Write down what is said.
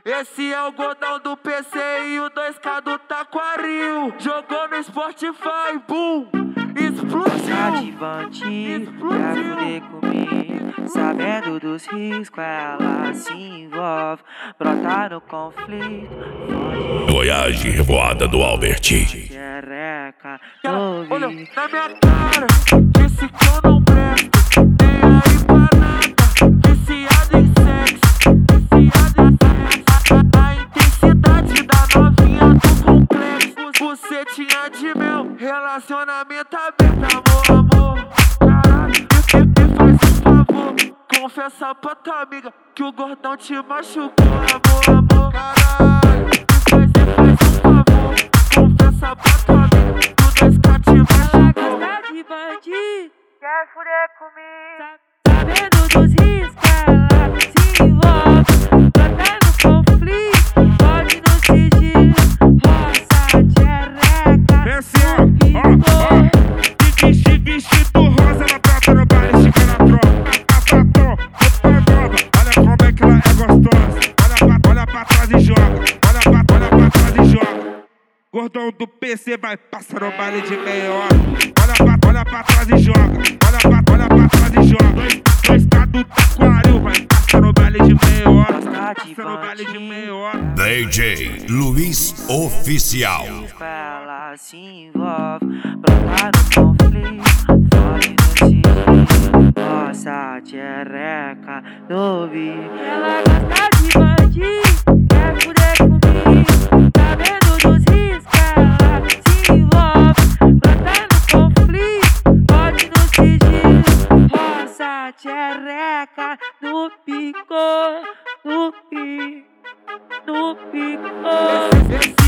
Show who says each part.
Speaker 1: Esse é o Gordão do PC e o 2K do Taquaril. Jogou no Spotify, boom, explodiu.
Speaker 2: Cativante, pra fuder comigo, sabendo dos riscos, ela se envolve. Brota no conflito,
Speaker 3: Goiás de Revoada do Alberti.
Speaker 2: xereca,
Speaker 1: Olha na
Speaker 2: ouvi.
Speaker 1: minha cara, disse que eu não presto. Nem aí pra nada, viciado em sexo, viciado em sexo. A intensidade da novinha do complexo. Bucetinha de mel, relacionamento aberto, amor. Caralho, me faz um favor. Confessa pra tua amiga que o Gordão te machucou, amor. Caralho, me faz um favor. Confessa pra tua amiga que o 2K te machucou.
Speaker 2: Cativante, quer fuder comigo, sabendo dos riscos, ela se envolve. Brota no conflito, pode no sigilo, roça, xereca,
Speaker 4: Vestido rosa, ela trata no baile, chica na tropa. Olha como é que ela é gostosa. Olha pra trás e joga. Olha pra trás e joga. Gordão do PC vai passar no baile de meia hora. Olha pra trás e joga. Olha pra trás e joga. 2K do Taquaril vai passar no baile de meia hora. Passar no baile de meia hora.
Speaker 3: DJ Luiz Oficial.
Speaker 2: ela se envolve. Brota no conflito, pode no sigilo, roça, xereca, ouvi. Ela gosta de bandido, quer fuder comigo, sabendo dos riscos, ela se envolve. Brota no conflito, pode no sigilo, roça, xereca, no pico, no pico, no pico.